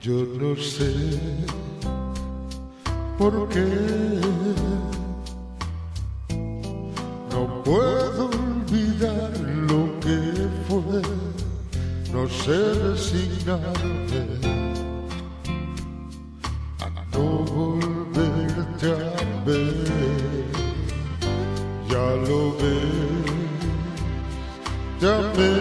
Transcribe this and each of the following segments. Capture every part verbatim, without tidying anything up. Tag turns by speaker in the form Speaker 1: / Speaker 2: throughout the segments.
Speaker 1: Yo no sé por qué no puedo olvidar lo que fue, no sé resignarme a no volverte a ver. Ya lo ves, te amé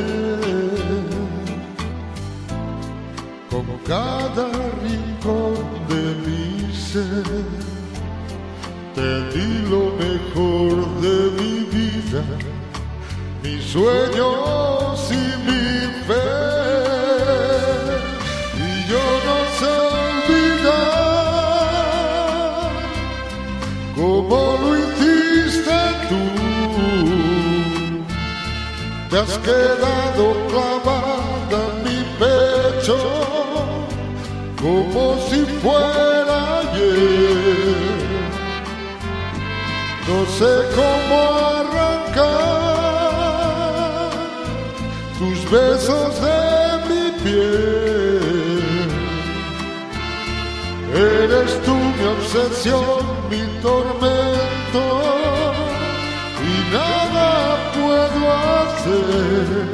Speaker 1: como cada rincón de mi ser, te di lo mejor de mi vida, mis sueños y mi fe, y yo no sé olvidar cómo lo hiciste tú. Te has quedado clavada en mi pecho como si fuera ayer. No sé cómo arrancar tus besos de mi piel. Eres tú mi obsesión, mi tormento, y nada puedo hacer.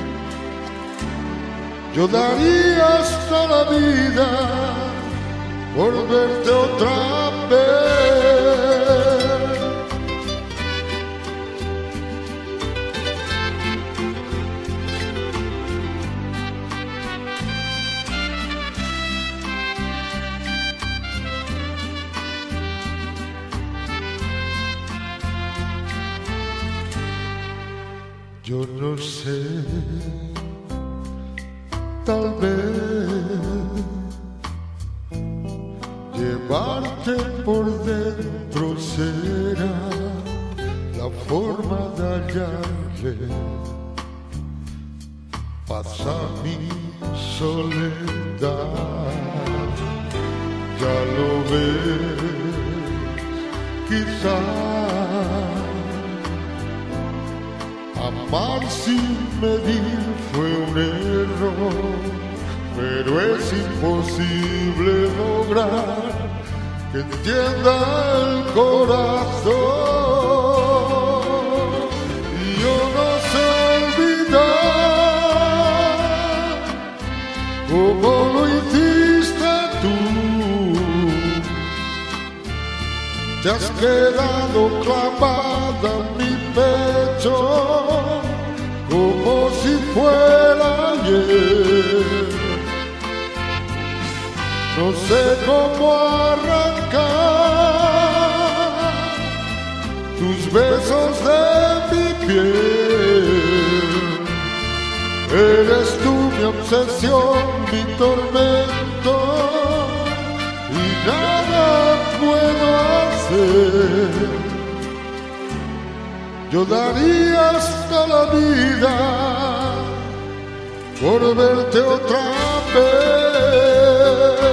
Speaker 1: Yo daría hasta la vida por verte otra vez. Yo no sé, tal vez llevarte por dentro será la forma de hallarle paz a mi soledad. Ya lo ves, quizás amar sin medir fue un error, pero es imposible lograr que entienda el corazón. Y yo no sé olvidar cómo lo hiciste tú. Te has quedado clavada en mi pecho como si fuera ayer. No sé cómo arrancar tus besos de mi piel. Eres tú mi obsesión, mi tormento, y nada puedo hacer. Yo daría hasta la vida por verte otra vez.